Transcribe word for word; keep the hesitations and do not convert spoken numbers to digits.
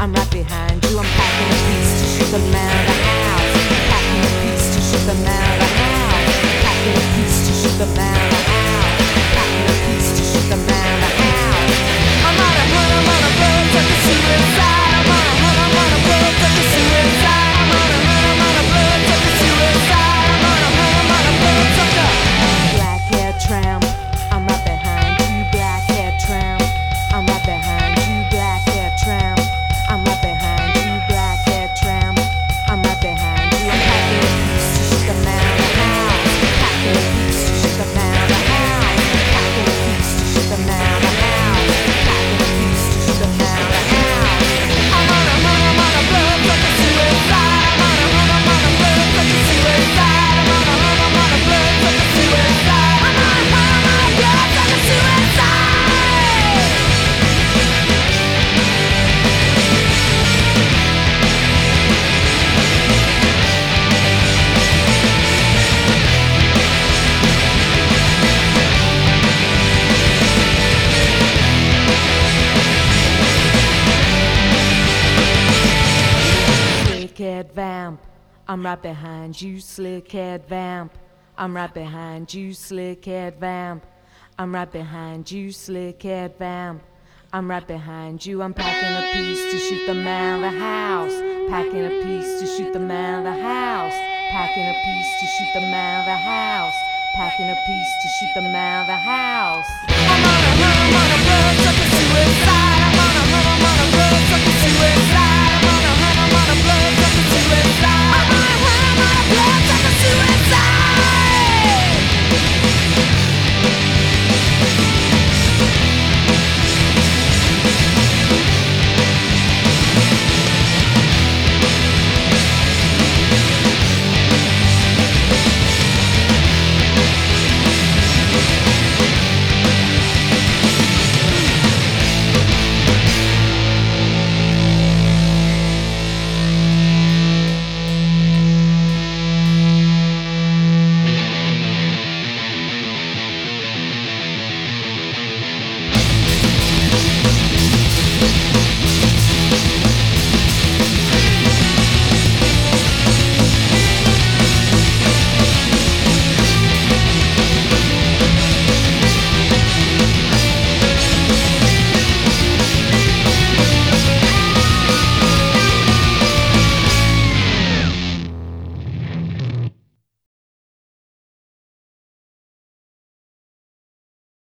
I'm right behind you. I'm packing a piece to shoot them out of the house. Packing a piece to shoot them out of the house. Packing a piece to shoot them out of the house. Packing a piece to shoot them out of the house. I'm on a hunt, I'm on a road, like a suicide. I'm on a hunt, I'm on a road, like a suicide. I'm on a hunt, I'm on a road, like a suicide. I'm on a hunt, I'm on a road, like a black-haired tramp. I'm right behind you, black-haired tramp. I'm right behind you, black-haired tramp. I'm right behind you, black-haired tramp. I'm right behind you. I'm packing a piece to shoot them out of the house. Packing a piece to shoot them out of the house. Packing a piece to shoot them out of the house. Packing a piece to shoot them out of the house. I'm on a hunt, I'm on a road like a suicide. I'm on a hunt, I'm on a road like a suicide. I'm on a hunt, I'm on a road like a suicide. I'm on a hunt, I'm on a road like a suicide. Slick-haired vamp, I'm right behind you, slick-haired vamp. I'm right behind you, slick-haired vamp. I'm right behind you, slick-haired vamp. I'm right behind you. I'm packing a piece to shoot them out of the house. Packing a piece to shoot them out of the house. Packing a piece to shoot them out of the house. Packing a piece to shoot them out of the house. I'm on a hunt, I'm on a road like a suicide. I'm on a hunt, I'm on a road like a suicide. I'm on a hunt, I'm on a road like a suicide. I'm on a hunt, I'm on a road like a suicide.